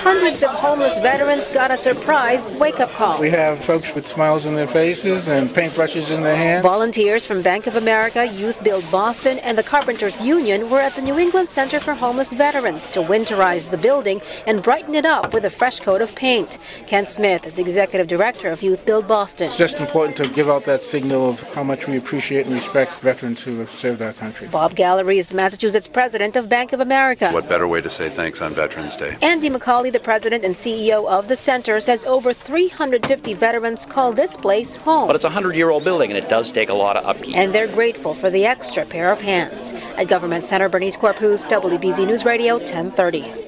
hundreds of homeless veterans got a surprise wake-up call. We have folks with smiles on their faces and paintbrushes in their hands. Volunteers from Bank of America, Youth Build Boston, and the Carpenters Union were at the New England Center for Homeless Veterans to winterize the building and brighten it up with a fresh coat of paint. Ken Smith is Executive Director of Youth Build Boston. It's just important to give out that signal of how much we appreciate and respect veterans who have served our country. Bob Gallery is the Massachusetts president of Bank of America. What better way to say thanks on Veterans Day? Andy McCauley, the president and CEO of the center, says over 350 veterans call this place home. But it's a 100-year-old building, and it does take a lot of upkeep. And they're grateful for the extra pair of hands. At Government Center, Bernice Corpus, WBZ News Radio, 1030.